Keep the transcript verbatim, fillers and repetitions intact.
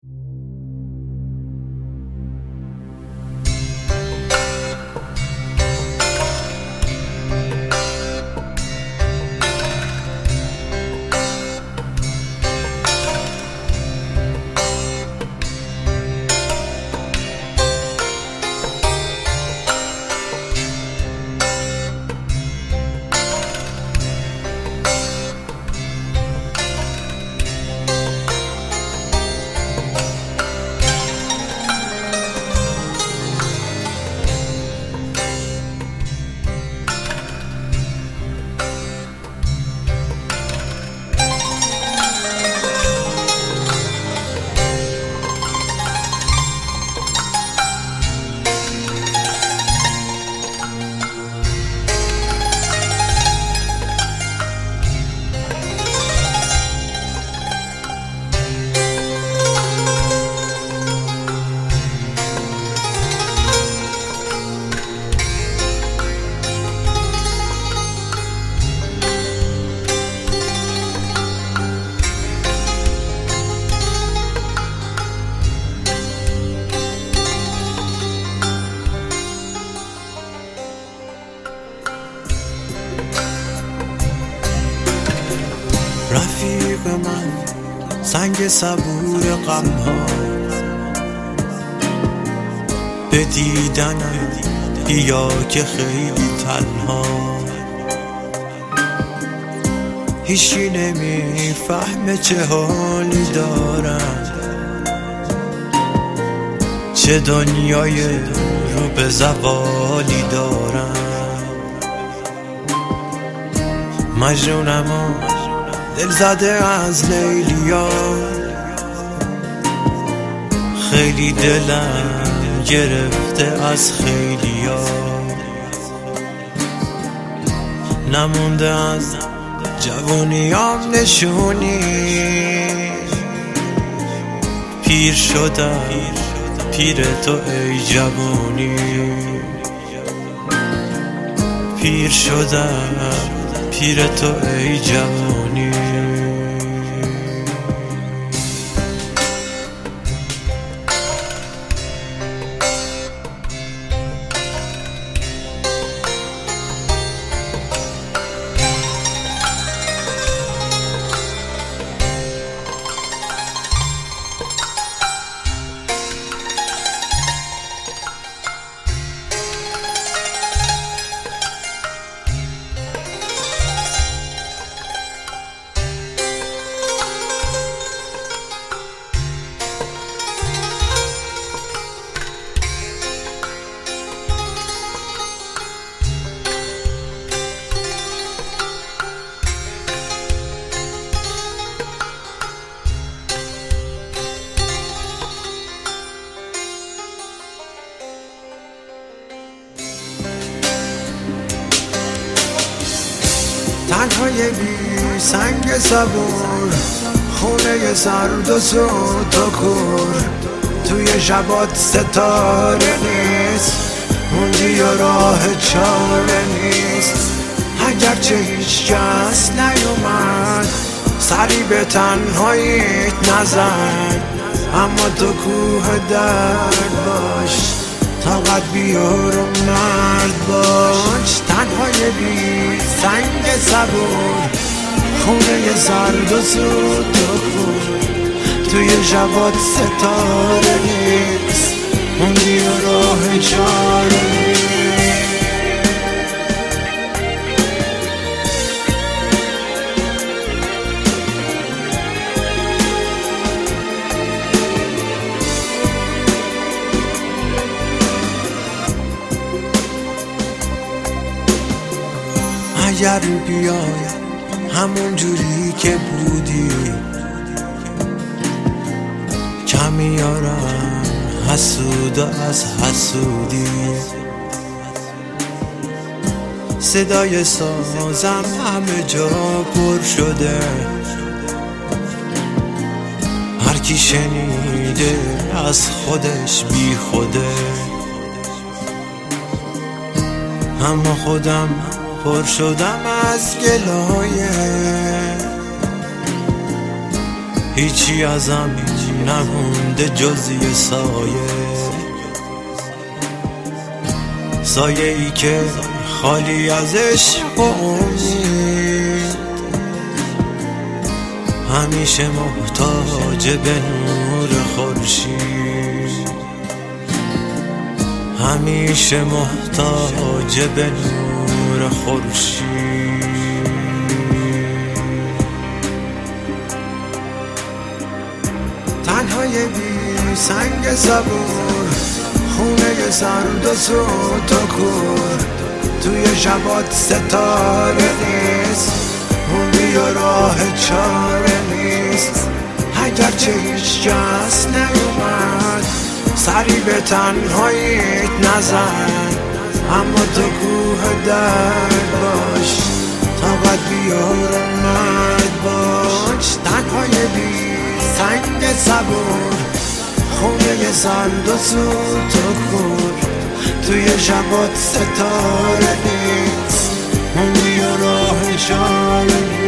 رفیق من سنگ صبور غمها، به دیدنم بیا که خیلی تنها. هیچی نمیفهمه چه حالی دارم، چه دنیای رو به زوالی دارم. مجنونم و دل زده از لیلیا، خیلی دلم گرفته از خیلیا. نمونده از جوانیام نشونی، پیر شدم پیر تو ای جوانی. پیر شدم پیر تو ای جوانی. تنهای بی سنگ صبور، خونه سرد و سود و کور. توی شبات ستاره نیست، موندی و راه چاره نیست. اگرچه هیچ کس نیومد سری به تنهاییت نزن، اما تو کوه درد باش، طاقت بیار و مرد باش. تنهای بی سنگ صبور، خونه سرد و سود و کور. توی شبات ستاره نیست، موندی و راه چاره نیست. اگر بیای همون جوری که بودی، کمیارم حسود از حسودی. صدای سازم همه جا پر شده، هر کی شنیده از خودش بی خوده. اما خودم پر شدم از گلایه، هیچی ازم نمونده جز یه سایه، سایه ای که خالی از عشق و امید، همیشه محتاج به نور خورشید، همیشه محتاج به نور خورشید. تنهای بی سنگ صبور، خونه سرد و سوت و کور، توی شبات ستاره نیست، موندی و راه چاره نیست. اگرچه هیچ کس نیومد سری به تنهاییت نزن، اما تو کوه درد باش، طاقت بیار اومد باش. تنهای بی سنگ صبور، خونه سرد و سوت و کور، توی شبات ستاره نیست، موندی و راه چاره نیست.